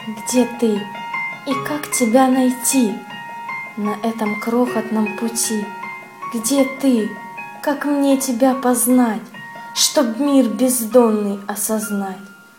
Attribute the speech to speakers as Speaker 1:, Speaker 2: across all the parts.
Speaker 1: Где ты и как тебя найти на этом крохотном пути? Где ты, как мне тебя познать, чтоб мир бездонный осознать?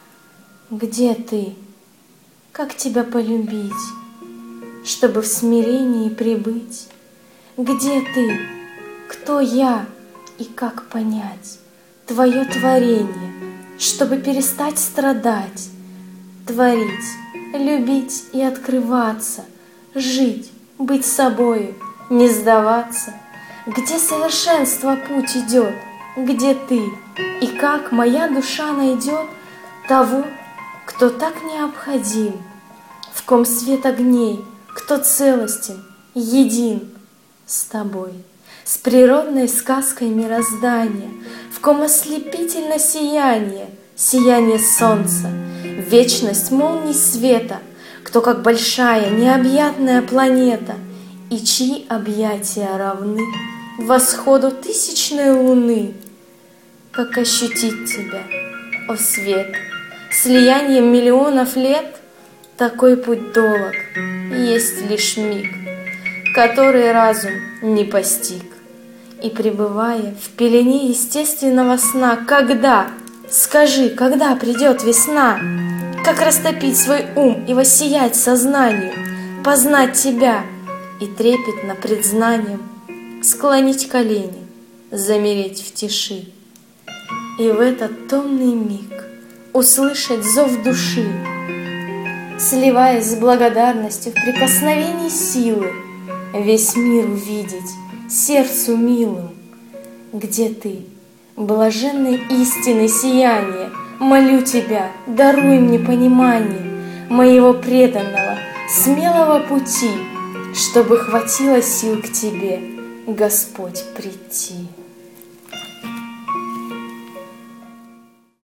Speaker 1: Где ты, как тебя полюбить, чтобы в смирении прибыть? Где ты, кто я и как понять твое творение, чтобы перестать страдать, творить, любить и открываться, жить, быть собою, не сдаваться? Где совершенство путь идет? Где ты и как моя душа найдет того, кто так необходим, в ком свет огней, кто целостен, един с тобой, с природной сказкой мироздания, в ком ослепительно сияние, сияние солнца, вечность молний света, кто как большая необъятная планета, и чьи объятия равны восходу тысячной луны. Как ощутить тебя, о свет, слиянием миллионов лет? Такой путь долог, есть лишь миг, который разум не постиг. И пребывая в пелене естественного сна, когда, скажи, когда придет весна? Как растопить свой ум и воссиять сознанию, познать тебя и трепетно пред знанием склонить колени, замереть в тиши и в этот томный миг услышать зов души, сливаясь с благодарностью в прикосновении силы, весь мир увидеть сердцу милым. Где ты, блаженной истины сияние? Молю тебя, даруй мне понимание моего преданного, смелого пути, чтобы хватило сил к тебе, Господь, прийти.